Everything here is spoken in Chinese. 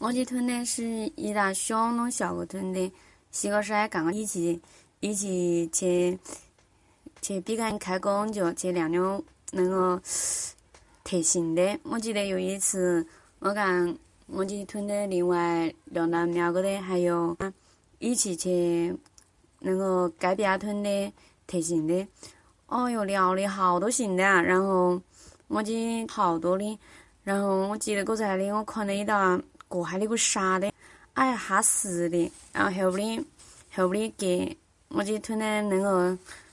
我去屯的是一大小弄小个屯的，西个是还刚刚一起去比干开工就去亮亮那个特行的。我记得有一次，我去屯的另外两大苗个的，还有一起去那个盖比亚屯的特行的。哦哟，聊的好多行的啊，然后我去好多的，然后我记得刚才的我看了一道过海的个啥的，哎哈死的，然后后不的给我去屯的那个